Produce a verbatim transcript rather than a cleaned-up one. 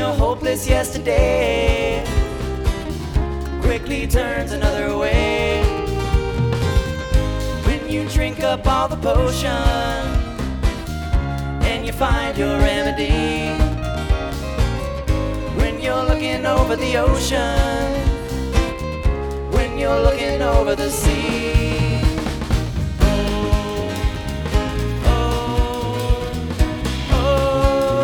your hopeless yesterday quickly turns another way. When you drink up all the potion and you find your remedy, when you're looking over the ocean, when you're looking over the sea.